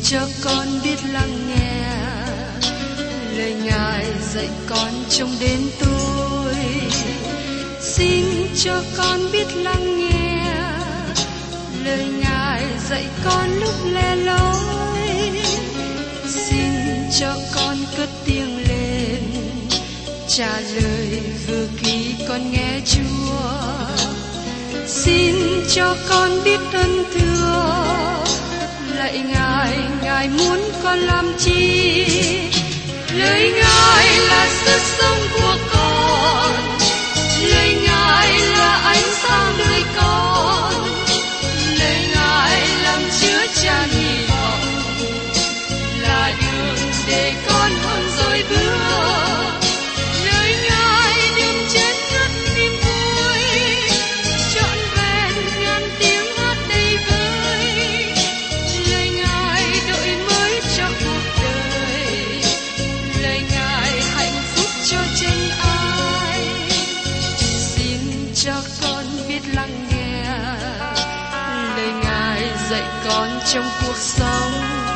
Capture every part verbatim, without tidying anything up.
cho con biết lắng nghe lời Ngài dạy con trong đêm tối. Xin cho con biết lắng nghe lời Ngài dạy con lúc lẻ loi. Xin cho con cất tiếng lên trả lời vừa khi con nghe Chúa. Xin cho con biết ơn thưa lạy Ngài, Ngài muốn con làm chi? Lời Ngài là sức sống của con, lời Ngài là ánh sáng đời con, lời Ngài làm chứa chan hy vọng, là đường để con hơn rồi bước. Lời Ngài đêm chết ngất niềm vui, trọn vẹn ngàn tiếng hát đầy vơi. Lời Ngài đổi mới cho cuộc đời, lời Ngài hạnh phúc cho chân ai. Xin cho con biết lắng nghe lời Ngài dạy con trong cuộc sống.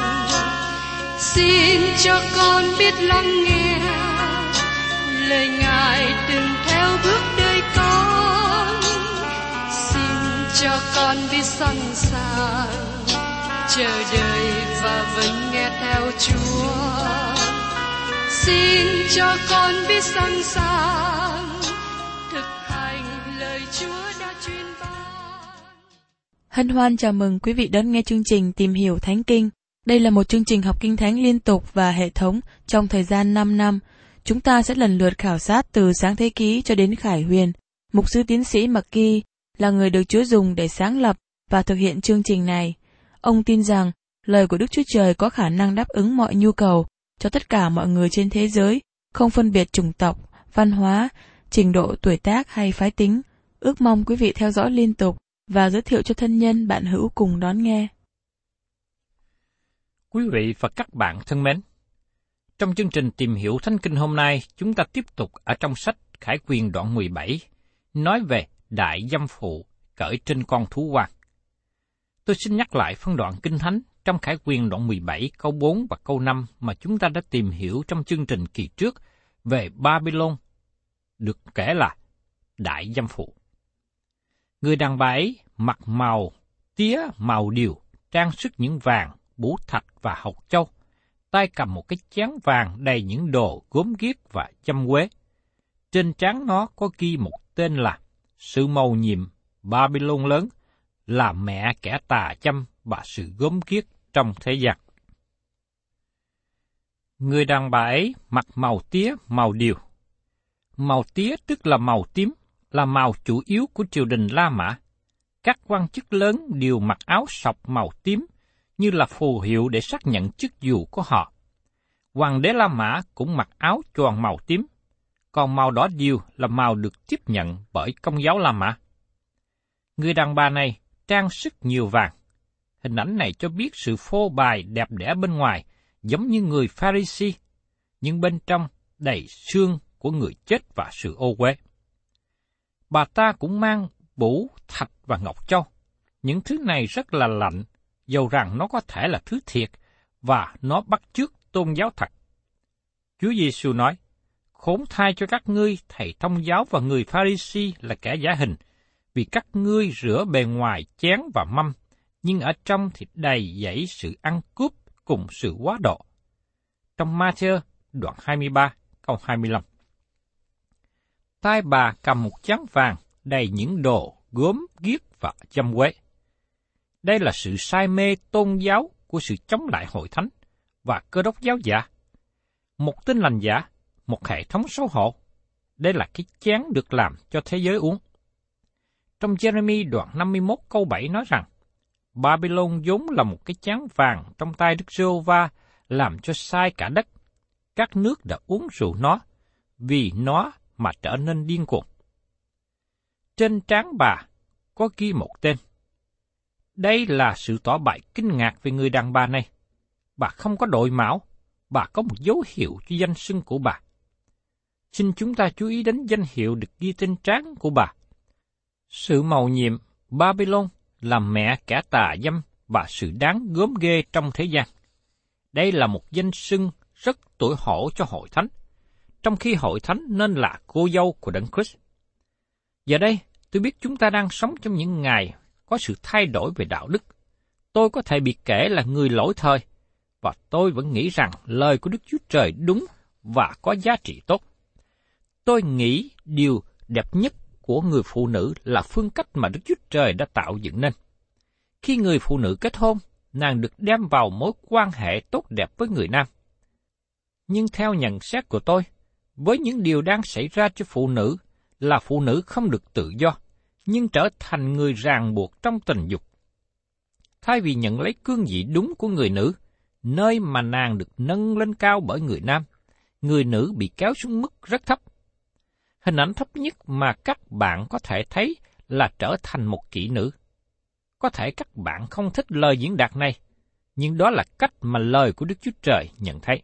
Xin cho con biết lắng nghe lời Ngài đừng theo bước đời con. Xin cho con biết sẵn sàng chờ đợi và vẫn nghe theo Chúa. Xin cho con biết sẵn sàng thực hành lời Chúa đã truyền ban. Hân hoan chào mừng quý vị đón nghe chương trình Tìm hiểu Thánh Kinh. Đây là một chương trình học Kinh Thánh liên tục và hệ thống trong thời gian năm năm. Chúng ta sẽ lần lượt khảo sát từ Sáng Thế Ký cho đến Khải Huyền. Mục sư tiến sĩ McGee là người được Chúa dùng để sáng lập và thực hiện chương trình này. Ông tin rằng lời của Đức Chúa Trời có khả năng đáp ứng mọi nhu cầu cho tất cả mọi người trên thế giới, không phân biệt chủng tộc, văn hóa, trình độ tuổi tác hay phái tính. Ước mong quý vị theo dõi liên tục và giới thiệu cho thân nhân bạn hữu cùng đón nghe. Quý vị và các bạn thân mến, trong chương trình Tìm hiểu Thánh Kinh hôm nay, chúng ta tiếp tục ở trong sách Khải Huyền đoạn mười bảy, nói về đại dâm phụ cởi trên con thú hoang. Tôi xin nhắc lại phân đoạn Kinh Thánh trong Khải Huyền đoạn mười bảy câu bốn và câu năm mà chúng ta đã tìm hiểu trong chương trình kỳ trước về Babylon, được kể là đại dâm phụ. Người đàn bà ấy mặc màu tía màu điều, trang sức những vàng, bủ thạch và hột châu, tay cầm một cái chén vàng đầy những đồ gốm ghiếc và châm quế. Trên trán nó có ghi một tên là sự mầu nhiệm Babylon lớn, là mẹ kẻ tà châm và sự gốm ghiếc trong thế gian. Người đàn bà ấy mặc màu tía màu điều. Màu tía tức là màu tím, là màu chủ yếu của triều đình La Mã. Các quan chức lớn đều mặc áo sọc màu tím, như là phù hiệu để xác nhận chức vụ của họ. Hoàng đế La Mã cũng mặc áo choàng màu tím, còn màu đỏ điều là màu được tiếp nhận bởi Công giáo La Mã. Người đàn bà này trang sức nhiều vàng. Hình ảnh này cho biết sự phô bày đẹp đẽ bên ngoài, giống như người Pha-ri-si, nhưng bên trong đầy xương của người chết và sự ô uế. Bà ta cũng mang bủ, thạch và ngọc châu. Những thứ này rất là lạnh, dầu rằng nó có thể là thứ thiệt, và nó bắt chước tôn giáo thật. Chúa Giêsu nói, khốn thay cho các ngươi, thầy thông giáo và người Pha-ri-si là kẻ giả hình, vì các ngươi rửa bề ngoài chén và mâm, nhưng ở trong thì đầy dẫy sự ăn cướp cùng sự quá độ. Trong Ma-thi-ơ đoạn hai mươi ba câu hai mươi lăm. Tay bà cầm một chén vàng đầy những đồ gốm ghiếc và châm quế. Đây là sự say mê tôn giáo của sự chống lại hội thánh và Cơ đốc giáo giả. Một Tin Lành giả, một hệ thống xấu hổ. Đây là cái chén được làm cho thế giới uống. Trong Giê-rê-mi đoạn năm mươi mốt câu bảy nói rằng, Babylon vốn là một cái chén vàng trong tay Đức Giê-hô-va, làm cho sai cả đất. Các nước đã uống rượu nó, vì nó mà trở nên điên cuồng. Trên trán bà có ghi một tên. Đây là sự tỏ bày kinh ngạc về người đàn bà này. Bà không có đội mão, bà có một dấu hiệu cho danh xưng của bà. Xin chúng ta chú ý đến danh hiệu được ghi trên trán của bà. Sự mầu nhiệm Babylon là mẹ kẻ tà dâm và sự đáng gớm ghê trong thế gian. Đây là một danh xưng rất tủi hổ cho hội thánh, trong khi hội thánh nên là cô dâu của Đấng Christ. Giờ đây, tôi biết chúng ta đang sống trong những ngày có sự thay đổi về đạo đức. Tôi có thể bị kể là người lỗi thời, và tôi vẫn nghĩ rằng lời của Đức Chúa Trời đúng và có giá trị tốt. Tôi nghĩ điều đẹp nhất của người phụ nữ là phương cách mà Đức Chúa Trời đã tạo dựng nên. Khi người phụ nữ kết hôn, nàng được đem vào mối quan hệ tốt đẹp với người nam. Nhưng theo nhận xét của tôi, với những điều đang xảy ra cho phụ nữ là phụ nữ không được tự do, nhưng trở thành người ràng buộc trong tình dục. Thay vì nhận lấy cương vị đúng của người nữ, nơi mà nàng được nâng lên cao bởi người nam, người nữ bị kéo xuống mức rất thấp. Hình ảnh thấp nhất mà các bạn có thể thấy là trở thành một kỹ nữ. Có thể các bạn không thích lời diễn đạt này, nhưng đó là cách mà lời của Đức Chúa Trời nhận thấy.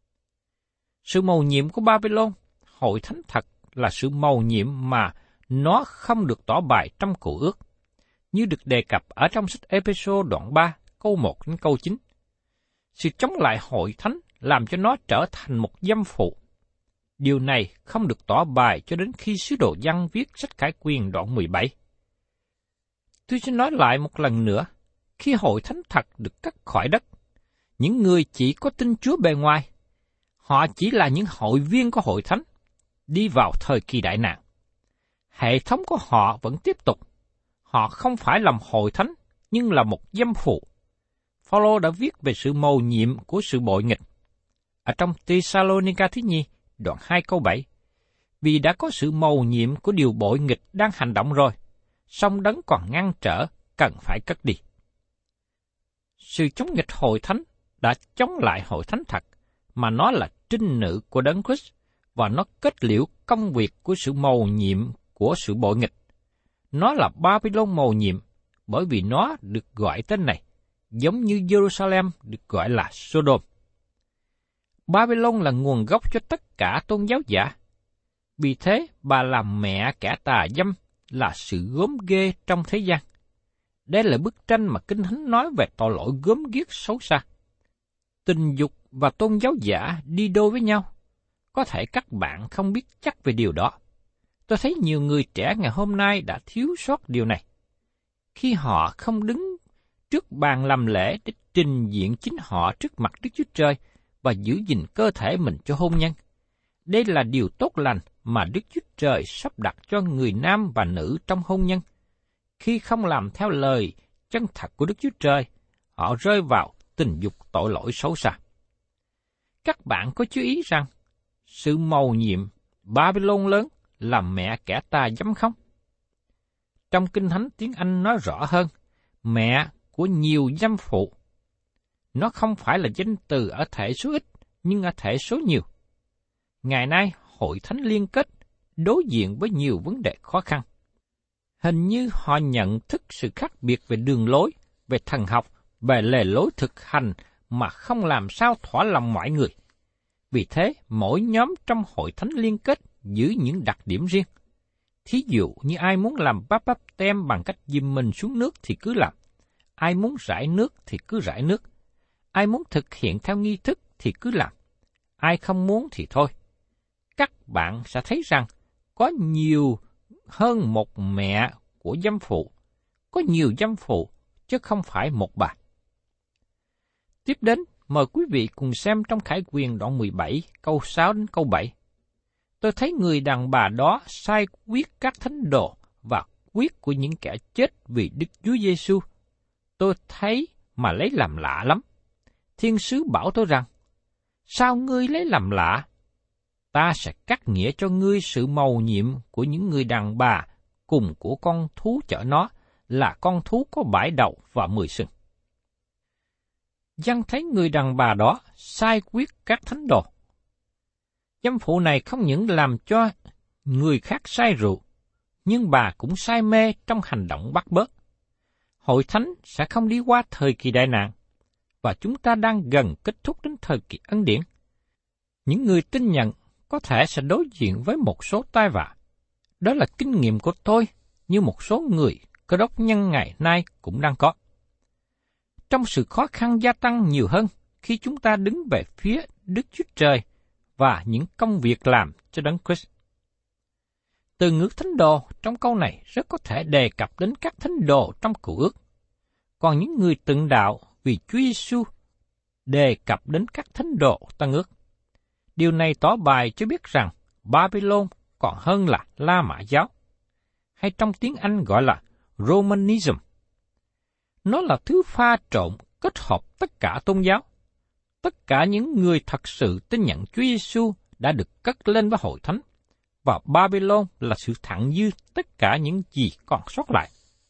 Sự mầu nhiệm của Babylon, hội thánh thật là sự mầu nhiệm mà nó không được tỏ bày trong Cựu Ước, như được đề cập ở trong sách Ê-phê-sô đoạn ba, câu một đến câu chín. Sự chống lại hội thánh làm cho nó trở thành một dâm phụ. Điều này không được tỏ bày cho đến khi sứ đồ Giăng viết sách Khải Quyền đoạn mười bảy. Tôi sẽ nói lại một lần nữa, khi hội thánh thật được cắt khỏi đất, những người chỉ có tin Chúa bề ngoài, họ chỉ là những hội viên của hội thánh, đi vào thời kỳ đại nạn. Hệ thống của họ vẫn tiếp tục. Họ không phải làm hội thánh, nhưng là một dâm phụ. Phao-lô đã viết về sự mầu nhiệm của sự bội nghịch. Ở trong Tê-sa-lô-ni-ca thứ nhì, đoạn hai câu bảy, vì đã có sự mầu nhiệm của điều bội nghịch đang hành động rồi, song Đấng còn ngăn trở, cần phải cất đi. Sự chống nghịch hội thánh đã chống lại hội thánh thật, mà nó là trinh nữ của Đấng Christ, và nó kết liễu công việc của sự mầu nhiệm của sự bội nghịch. Nó là Babylon mầu nhiệm, bởi vì nó được gọi tên này, giống như Jerusalem được gọi là Sodom. Babylon là nguồn gốc cho tất cả tôn giáo giả. Vì thế, bà làm mẹ kẻ tà dâm là sự gớm ghê trong thế gian. Đây là bức tranh mà Kinh Thánh nói về tội lỗi gớm ghiếc xấu xa. Tình dục và tôn giáo giả đi đôi với nhau. Có thể các bạn không biết chắc về điều đó. Tôi thấy nhiều người trẻ ngày hôm nay đã thiếu sót điều này. Khi họ không đứng trước bàn làm lễ để trình diện chính họ trước mặt Đức Chúa Trời và giữ gìn cơ thể mình cho hôn nhân. Đây là điều tốt lành mà Đức Chúa Trời sắp đặt cho người nam và nữ trong hôn nhân. Khi không làm theo lời chân thật của Đức Chúa Trời, họ rơi vào tình dục tội lỗi xấu xa. Các bạn có chú ý rằng, sự mầu nhiệm Babylon lớn là mẹ kẻ tà dâm không? Trong Kinh Thánh tiếng Anh nói rõ hơn, mẹ của nhiều dâm phụ. Nó không phải là danh từ ở thể số ít, nhưng ở thể số nhiều. Ngày nay, hội thánh liên kết đối diện với nhiều vấn đề khó khăn. Hình như họ nhận thức sự khác biệt về đường lối, về thần học, về lề lối thực hành mà không làm sao thỏa lòng mọi người. Vì thế, mỗi nhóm trong hội thánh liên kết giữ những đặc điểm riêng. Thí dụ như ai muốn làm báp báp tem bằng cách dìm mình xuống nước thì cứ làm. Ai muốn rải nước thì cứ rải nước. Ai muốn thực hiện theo nghi thức thì cứ làm. Ai không muốn thì thôi. Các bạn sẽ thấy rằng có nhiều hơn một mẹ của dâm phụ. Có nhiều dâm phụ chứ không phải một bà. Tiếp đến, mời quý vị cùng xem trong Khải Quyền đoạn mười bảy, câu sáu đến câu bảy. Tôi thấy người đàn bà đó sai quyết các thánh đồ và quyết của những kẻ chết vì Đức Chúa Giêsu. Tôi thấy mà lấy làm lạ lắm. Thiên sứ bảo tôi rằng, sao ngươi lấy làm lạ? Ta sẽ cắt nghĩa cho ngươi sự mầu nhiệm của những người đàn bà cùng của con thú chở nó, là con thú có bãi đầu và mười sừng. Giăng thấy người đàn bà đó sai quyết các thánh đồ. Dâm phụ này không những làm cho người khác say rượu, nhưng bà cũng say mê trong hành động bắt bớ. Hội thánh sẽ không đi qua thời kỳ đại nạn, và chúng ta đang gần kết thúc đến thời kỳ ân điển. Những người tin nhận có thể sẽ đối diện với một số tai vạ. Đó là kinh nghiệm của tôi, như một số người Cơ đốc nhân ngày nay cũng đang có. Trong sự khó khăn gia tăng nhiều hơn, khi chúng ta đứng về phía Đức Chúa Trời và những công việc làm cho Đấng Christ. Từ ngữ thánh đồ trong câu này rất có thể đề cập đến các thánh đồ trong Cựu Ước, còn những người tượng đạo vì Chúa Giêsu đề cập đến các thánh đồ Tân Ước. Điều này tỏ bài cho biết rằng Babylon còn hơn là La Mã giáo, hay trong tiếng Anh gọi là Romanism. Nó là thứ pha trộn kết hợp tất cả tôn giáo. Tất cả những người thật sự tin nhận Chúa Giêsu đã được cất lên với hội thánh, và Babylon là sự thặng dư tất cả những gì còn sót lại.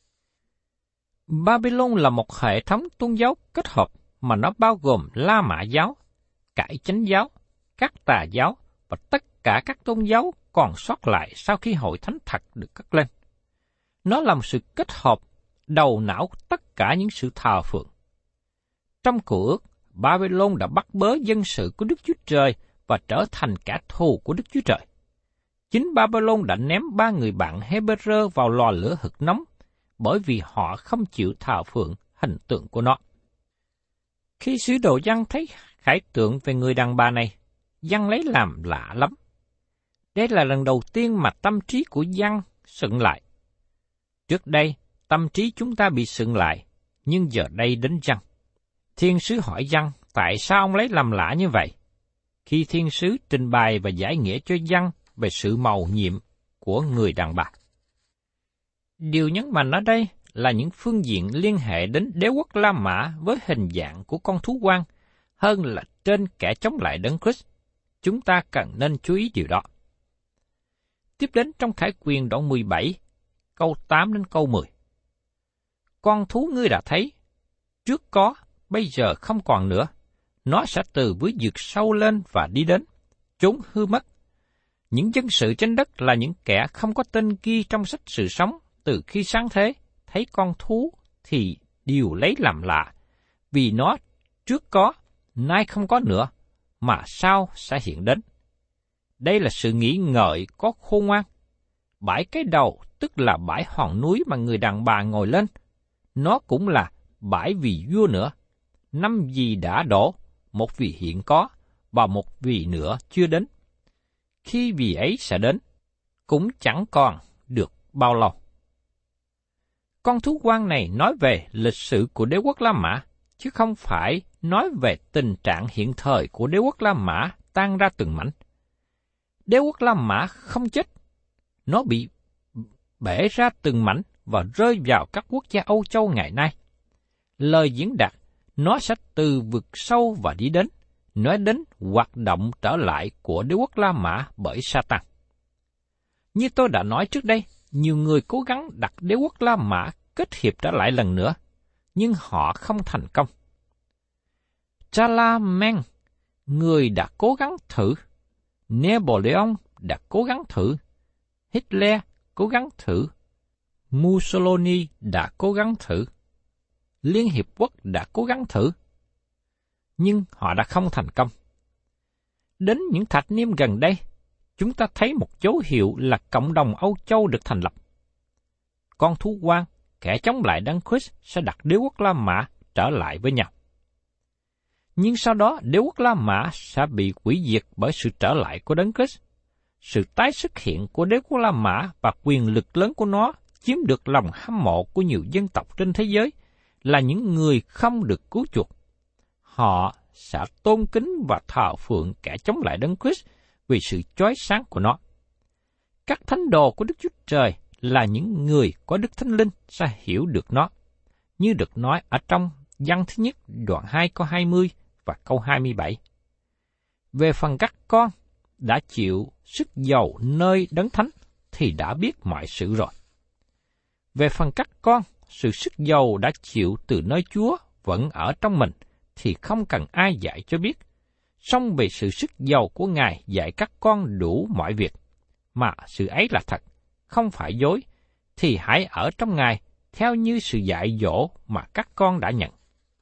Babylon là một hệ thống tôn giáo kết hợp mà nó bao gồm La Mã giáo, Cải Chánh giáo, các tà giáo và tất cả các tôn giáo còn sót lại sau khi hội thánh thật được cất lên. Nó là một sự kết hợp đầu não tất cả những sự thờ phượng. Trong Cựu Ước, Babylon đã bắt bớ dân sự của Đức Chúa Trời và trở thành kẻ thù của Đức Chúa Trời. Chính Babylon đã ném ba người bạn Hebrew vào lò lửa hực nóng bởi vì họ không chịu thờ phượng hình tượng của nó. Khi sứ đồ Giăng thấy khải tượng về người đàn bà này, Giăng lấy làm lạ lắm. Đây là lần đầu tiên mà tâm trí của Giăng sững lại. Trước đây, tâm trí chúng ta bị sững lại, nhưng giờ đây đến Giăng. Thiên sứ hỏi Giăng, tại sao ông lấy làm lạ như vậy? Khi thiên sứ trình bày và giải nghĩa cho Giăng về sự mầu nhiệm của người đàn bà. Điều nhấn mạnh ở đây là những phương diện liên hệ đến đế quốc La Mã với hình dạng của con thú hoang hơn là trên kẻ chống lại Đấng Christ. Chúng ta cần nên chú ý điều đó. Tiếp đến trong Khải Quyền đoạn mười bảy, câu tám đến câu mười. Con thú ngươi đã thấy, trước có, bây giờ không còn nữa. Nó sẽ từ với vực sâu lên và đi đến, trốn hư mất. Những dân sự trên đất là những kẻ không có tên ghi trong sách sự sống từ khi sáng thế, thấy con thú thì đều lấy làm lạ, vì nó trước có, nay không có nữa, mà sau sẽ hiện đến. Đây là sự nghĩ ngợi có khôn ngoan. Bãi cái đầu tức là bãi hòn núi mà người đàn bà ngồi lên. Nó cũng là bãi vì vua nữa. Năm vì đã đổ, một vì hiện có, và một vì nữa chưa đến. Khi vì ấy sẽ đến, cũng chẳng còn được bao lâu. Con thú hoang này nói về lịch sử của đế quốc La Mã, chứ không phải nói về tình trạng hiện thời của đế quốc La Mã tan ra từng mảnh. Đế quốc La Mã không chết, nó bị bể ra từng mảnh và rơi vào các quốc gia Âu Châu ngày nay. Lời diễn đạt, nó sẽ từ vực sâu và đi đến, nói đến hoạt động trở lại của đế quốc La Mã bởi Sa-tan. Như tôi đã nói trước đây, nhiều người cố gắng đặt đế quốc La Mã kết hiệp trở lại lần nữa, nhưng họ không thành công. Charlemagne, người đã cố gắng thử, Napoleon đã cố gắng thử, Hitler cố gắng thử, Mussolini đã cố gắng thử, Liên Hiệp Quốc đã cố gắng thử, nhưng họ đã không thành công. Đến những thập niên gần đây, chúng ta thấy một dấu hiệu là cộng đồng Âu Châu được thành lập. Con thú hoang, kẻ chống lại Đấng Christ sẽ đặt đế quốc La Mã trở lại với nhau. Nhưng sau đó, đế quốc La Mã sẽ bị hủy diệt bởi sự trở lại của Đấng Christ. Sự tái xuất hiện của đế quốc La Mã và quyền lực lớn của nó chiếm được lòng hâm mộ của nhiều dân tộc trên thế giới là những người không được cứu chuộc. Họ sẽ tôn kính và thờ phượng kẻ chống lại Đấng Christ vì sự chói sáng của nó. Các thánh đồ của Đức Chúa Trời là những người có Đức Thánh Linh sẽ hiểu được nó, như được nói ở trong Giăng thứ nhất đoạn hai câu hai mươi và câu hai mươi bảy. Về phần các con đã chịu sức dầu nơi Đấng Thánh thì đã biết mọi sự rồi. Về phần các con, sự sức dầu đã chịu từ nơi Chúa vẫn ở trong mình thì không cần ai dạy cho biết. Song về sự sức dầu của Ngài dạy các con đủ mọi việc, mà sự ấy là thật, không phải dối, thì hãy ở trong Ngài theo như sự dạy dỗ mà các con đã nhận.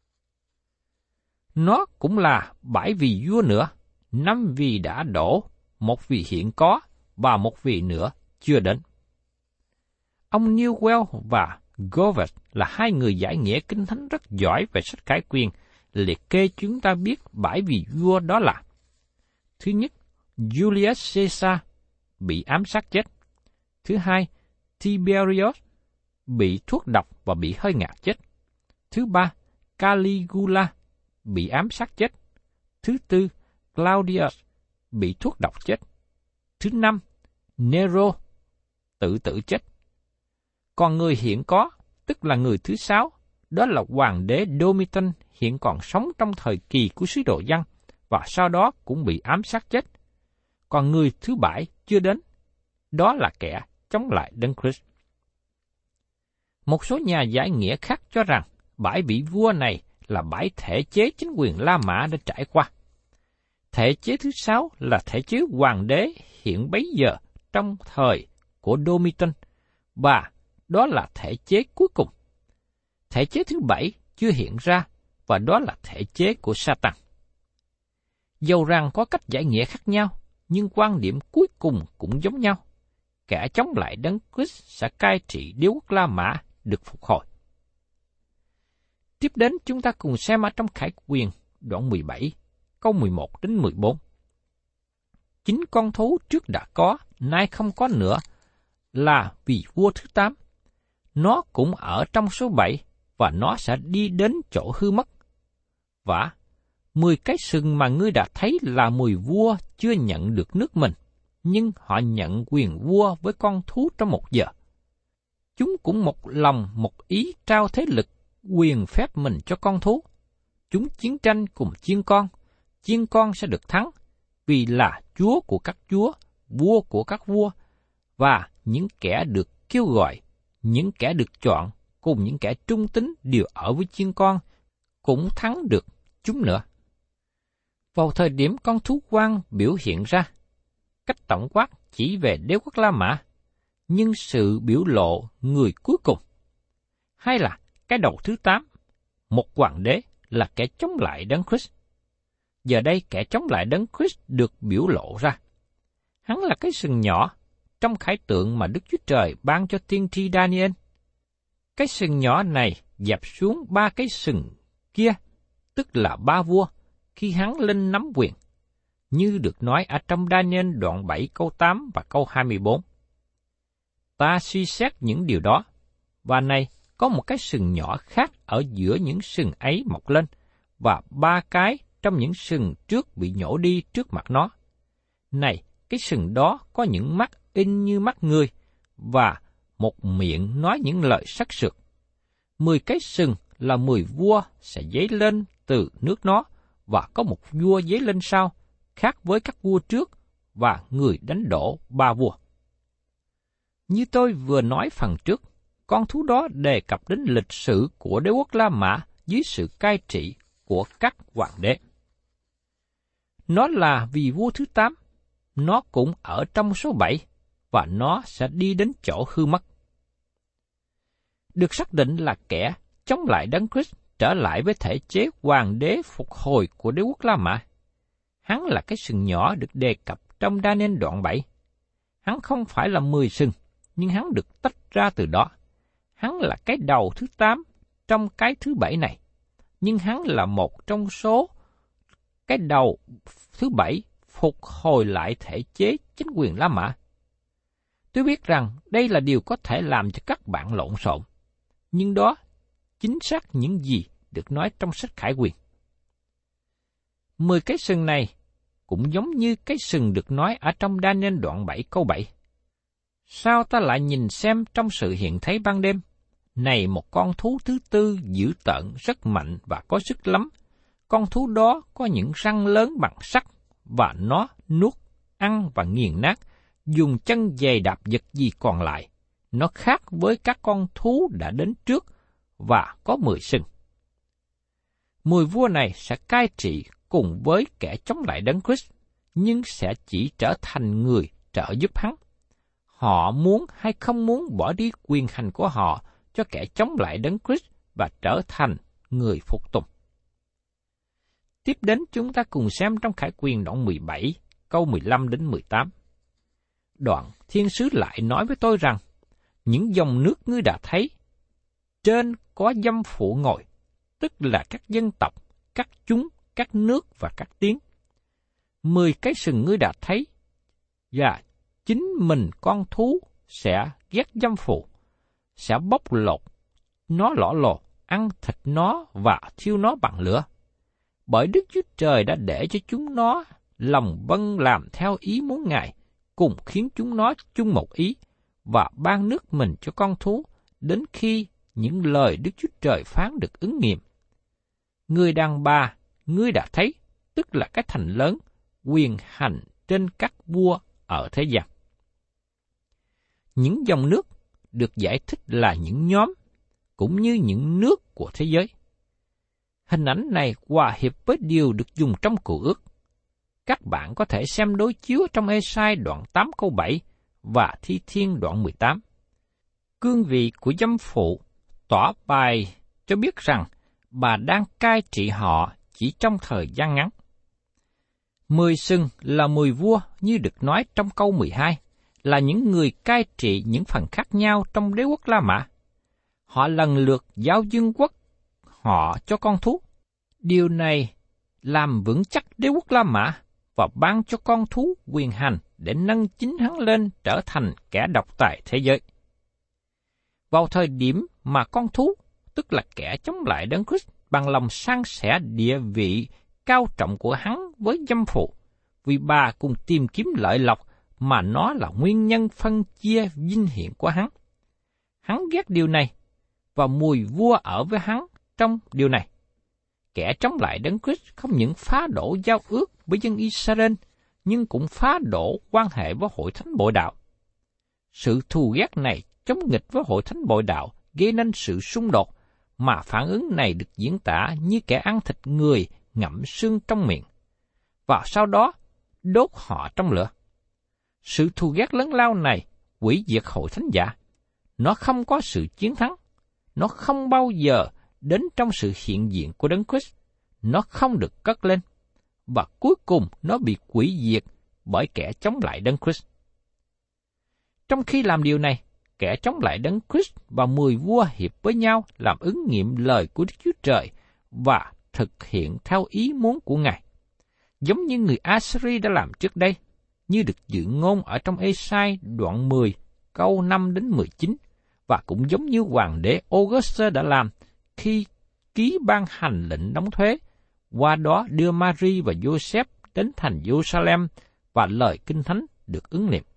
Nó cũng là bảy vì vua nữa, năm vì đã đổ, một vì hiện có, và một vì nữa chưa đến. Ông Newell và Govert là hai người giải nghĩa Kinh Thánh rất giỏi về sách Khải Quyền, liệt kê chúng ta biết bảy vị vua đó là: thứ nhất, Julius Caesar bị ám sát chết. Thứ hai, Tiberius bị thuốc độc và bị hơi ngạt chết. Thứ ba, Caligula bị ám sát chết. Thứ tư, Claudius bị thuốc độc chết. Thứ năm, Nero tự tử chết. Còn người hiện có, tức là người thứ sáu, đó là hoàng đế Domitian hiện còn sống trong thời kỳ của sứ đồ Giăng và sau đó cũng bị ám sát chết. Còn người thứ bảy chưa đến, đó là kẻ chống lại Đấng Christ. Một số nhà giải nghĩa khác cho rằng bảy vị vua này là bảy thể chế chính quyền La Mã đã trải qua. Thể chế thứ sáu là thể chế hoàng đế hiện bấy giờ trong thời của Domitian, và đó là thể chế cuối cùng. Thể chế thứ bảy chưa hiện ra, và đó là thể chế của Satan. Dầu rằng có cách giải nghĩa khác nhau, nhưng quan điểm cuối cùng cũng giống nhau. Kẻ chống lại Đấng Christ sẽ cai trị đế quốc La Mã được phục hồi. Tiếp đến chúng ta cùng xem ở trong Khải Quyền đoạn mười bảy, câu mười một đến mười bốn. Chính con thú trước đã có, nay không có nữa, là vì vua thứ tám. Nó cũng ở trong số bảy, và nó sẽ đi đến chỗ hư mất. Và mười cái sừng mà ngươi đã thấy là mười vua chưa nhận được nước mình, nhưng họ nhận quyền vua với con thú trong một giờ. Chúng cũng một lòng một ý trao thế lực, quyền phép mình cho con thú. Chúng chiến tranh cùng chiên con, chiên con sẽ được thắng, vì là chúa của các chúa, vua của các vua, và những kẻ được kêu gọi, những kẻ được chọn, cùng những kẻ trung tín đều ở với chiên con, cũng thắng được chúng nữa. Vào thời điểm con thú quan biểu hiện ra, cách tổng quát chỉ về đế quốc La Mã, nhưng sự biểu lộ người cuối cùng, hay là cái đầu thứ tám, một hoàng đế là kẻ chống lại Đấng Christ. Giờ đây kẻ chống lại Đấng Christ được biểu lộ ra. Hắn là cái sừng nhỏ trong khải tượng mà Đức Chúa Trời ban cho tiên tri Daniel. Cái sừng nhỏ này dẹp xuống ba cái sừng kia, tức là ba vua, khi hắn lên nắm quyền, như được nói ở trong Daniel đoạn bảy câu tám và câu hai mươi bốn. Ta suy xét những điều đó, và này có một cái sừng nhỏ khác ở giữa những sừng ấy mọc lên, và ba cái trong những sừng trước bị nhổ đi trước mặt nó. Này, cái sừng đó có những mắt in như mắt người, và một miệng nói những lời sắc sược. Mười cái sừng là mười vua sẽ dấy lên từ nước nó, và có một vua dấy lên sau, khác với các vua trước, và người đánh đổ ba vua. Như tôi vừa nói phần trước, con thú đó đề cập đến lịch sử của đế quốc La Mã dưới sự cai trị của các hoàng đế. Nó là vì vua thứ tám, nó cũng ở trong số bảy, và nó sẽ đi đến chỗ hư mất. Được xác định là kẻ chống lại Đấng Christ trở lại với thể chế hoàng đế phục hồi của đế quốc La Mã. Hắn là cái sừng nhỏ được đề cập trong Daniel đoạn bảy. Hắn không phải là mười sừng, nhưng hắn được tách ra từ đó. Hắn là cái đầu thứ tám trong cái thứ bảy này, nhưng hắn là một trong số cái đầu thứ bảy phục hồi lại thể chế chính quyền La Mã. Tôi biết rằng đây là điều có thể làm cho các bạn lộn xộn, nhưng đó chính xác những gì được nói trong sách Khải Quyền. Mười cái sừng này cũng giống như cái sừng được nói ở trong Daniel đoạn bảy câu bảy. Sao ta lại nhìn xem trong sự hiện thấy ban đêm, này một con thú thứ tư dữ tợn rất mạnh và có sức lắm. Con thú đó có những răng lớn bằng sắt, và nó nuốt, ăn và nghiền nát, dùng chân giày đạp vật gì còn lại. Nó khác với các con thú đã đến trước, và có mười sừng. Mười vua này sẽ cai trị cùng với kẻ chống lại Đấng Christ, nhưng sẽ chỉ trở thành người trợ giúp hắn. Họ muốn hay không muốn bỏ đi quyền hành của họ cho kẻ chống lại Đấng Christ và trở thành người phục tùng. Tiếp đến chúng ta cùng xem trong Khải Quyền đoạn mười bảy, câu mười lăm đến mười tám. Đoạn thiên sứ lại nói với tôi rằng, những dòng nước ngươi đã thấy, trên có dâm phụ ngồi, tức là các dân tộc, các chúng, các nước và các tiếng. Mười cái sừng ngươi đã thấy, và chính mình con thú sẽ ghét dâm phụ, sẽ bóc lột nó lõ lồ, ăn thịt nó và thiêu nó bằng lửa. Bởi Đức Chúa Trời đã để cho chúng nó lòng vâng làm theo ý muốn Ngài, cùng khiến chúng nó chung một ý, và ban nước mình cho con thú, đến khi những lời Đức Chúa Trời phán được ứng nghiệm. Người đàn bà, ngươi đã thấy, tức là cái thành lớn, quyền hành trên các vua ở thế gian. Những dòng nước được giải thích là những nhóm, cũng như những nước của thế giới. Hình ảnh này hòa hiệp với điều được dùng trong Cựu Ước. Các bạn có thể xem đối chiếu trong Ê-sai đoạn tám câu bảy và Thi Thiên đoạn mười tám. Cương vị của dâm phụ tỏ bài cho biết rằng bà đang cai trị họ chỉ trong thời gian ngắn. Mười sừng là mười vua như được nói trong câu mười hai, là những người cai trị những phần khác nhau trong đế quốc La Mã. Họ lần lượt giao vương quốc họ cho con thú. Điều này làm vững chắc đế quốc La Mã và ban cho con thú quyền hành để nâng chính hắn lên trở thành kẻ độc tài thế giới. Vào thời điểm mà con thú, tức là kẻ chống lại Đấng Christ, bằng lòng san sẻ địa vị cao trọng của hắn với dâm phụ, vì bà cùng tìm kiếm lợi lộc mà nó là nguyên nhân phân chia vinh hiển của hắn. Hắn ghét điều này, và mùi vua ở với hắn trong điều này. Kẻ chống lại Đấng Christ không những phá đổ giao ước với dân Israel, nhưng cũng phá đổ quan hệ với hội thánh bội đạo. Sự thù ghét này chống nghịch với hội thánh bội đạo gây nên sự xung đột, mà phản ứng này được diễn tả như kẻ ăn thịt người ngậm xương trong miệng, và sau đó đốt họ trong lửa. Sự thù ghét lớn lao này hủy diệt hội thánh giả. Nó không có sự chiến thắng. Nó không bao giờ đến trong sự hiện diện của Đấng Christ. Nó không được cất lên. Và cuối cùng nó bị hủy diệt bởi kẻ chống lại Đấng Christ. Trong khi làm điều này, kẻ chống lại Đấng Christ và mười vua hiệp với nhau làm ứng nghiệm lời của Đức Chúa Trời và thực hiện theo ý muốn của Ngài. Giống như người Assyri đã làm trước đây, như được dự ngôn ở trong Ê-sai đoạn mười, câu năm đến mười chín, và cũng giống như hoàng đế Auguste đã làm khi ký ban hành lệnh đóng thuế, qua đó đưa Mary và Joseph đến thành Jerusalem và lời Kinh Thánh được ứng nghiệm.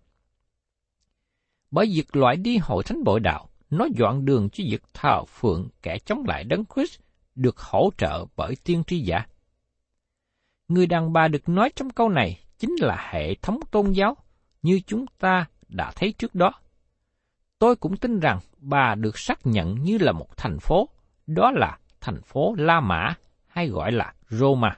Bởi việc loại đi hội thánh bội đạo, nó dọn đường cho việc thờ phượng kẻ chống lại Đấng Christ được hỗ trợ bởi tiên tri giả. Người đàn bà được nói trong câu này chính là hệ thống tôn giáo như chúng ta đã thấy trước đó. Tôi cũng tin rằng bà được xác nhận như là một thành phố, đó là thành phố La Mã hay gọi là Roma.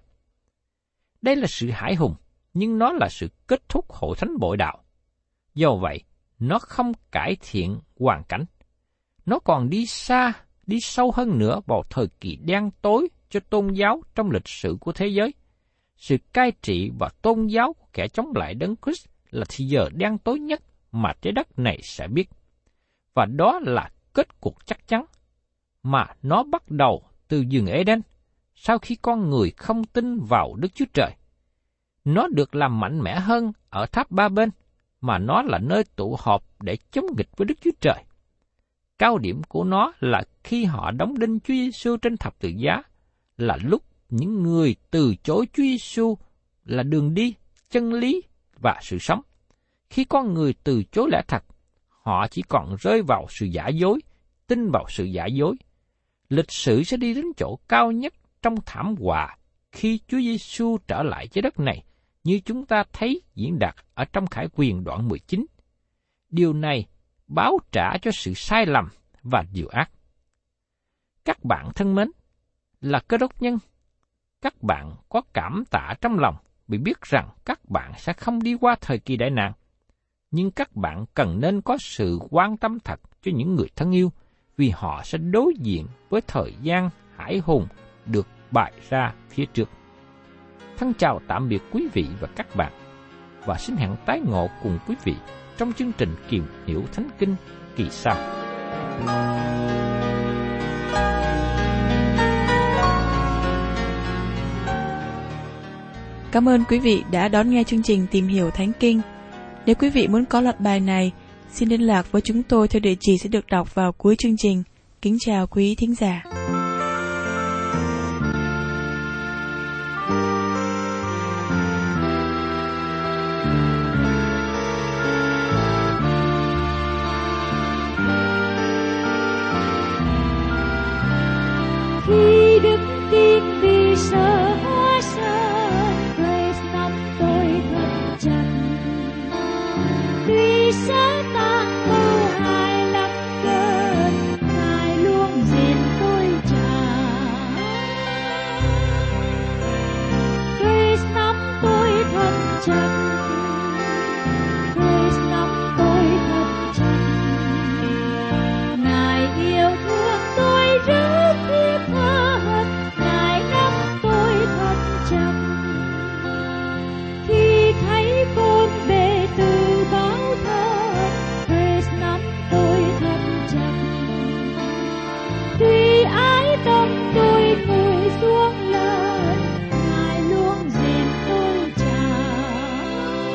Đây là sự hãi hùng, nhưng nó là sự kết thúc hội thánh bội đạo. Do vậy, nó không cải thiện hoàn cảnh. Nó còn đi xa, đi sâu hơn nữa vào thời kỳ đen tối cho tôn giáo trong lịch sử của thế giới. Sự cai trị và tôn giáo của kẻ chống lại Đấng Christ là thời giờ đen tối nhất mà trái đất này sẽ biết. Và đó là kết cục chắc chắn, mà nó bắt đầu từ vườn Eden, sau khi con người không tin vào Đức Chúa Trời. Nó được làm mạnh mẽ hơn ở tháp Ba Bên, mà nó là nơi tụ họp để chống nghịch với Đức Chúa Trời. Cao điểm của nó là khi họ đóng đinh Chúa Giêsu trên thập tự giá, là lúc những người từ chối Chúa Giêsu là đường đi, chân lý và sự sống. Khi con người từ chối lẽ thật, họ chỉ còn rơi vào sự giả dối, tin vào sự giả dối. Lịch sử sẽ đi đến chỗ cao nhất trong thảm họa khi Chúa Giêsu trở lại trái đất này, như chúng ta thấy diễn đạt ở trong Khải Huyền đoạn mười chín. Điều này báo trả cho sự sai lầm và điều ác. Các bạn thân mến, là Cơ Đốc nhân, các bạn có cảm tạ trong lòng vì biết rằng các bạn sẽ không đi qua thời kỳ đại nạn. Nhưng các bạn cần nên có sự quan tâm thật cho những người thân yêu, vì họ sẽ đối diện với thời gian hãi hùng được bày ra phía trước. Thân chào tạm biệt quý vị và các bạn, và xin hẹn tái ngộ cùng quý vị trong chương trình Kiều Hiểu Thánh Kinh kỳ sau. Cảm ơn quý vị đã đón nghe chương trình Tìm Hiểu Thánh Kinh. Nếu quý vị muốn có loạt bài này, xin liên lạc với chúng tôi theo địa chỉ sẽ được đọc vào cuối chương trình. Kính chào quý thính giả. Khi đức tin vì sợ hóa sợ, Grace nắm tôi thật chặt. Tuy sẽ tan mưu hại lắm cơn, Ngài luôn gìn tôi chặt. Grace nắm tôi thật chặt, Grace nắm tôi thật chặt. Ngài yêu thương tôi rất thiết tha, Ngài nắm tôi thật chặt. Khi thấy con bề từ báo thật, Grace nắm tôi thật chặt. Tuy ái tâm tôi ngồi xuống lời, Ngài luôn gìn tôi chặt.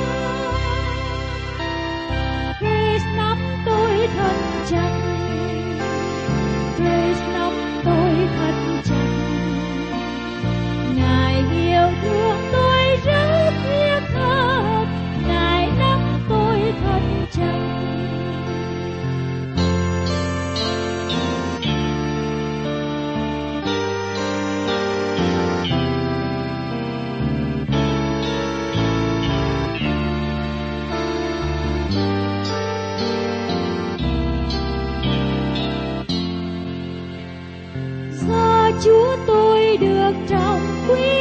Grace nắm tôi thật chặt, Grace nắm tôi thật chặt. Ngài yêu thương tôi rất thiết tha, Ngài nắm tôi thật chặt. Do Chúa tôi được trọng quý,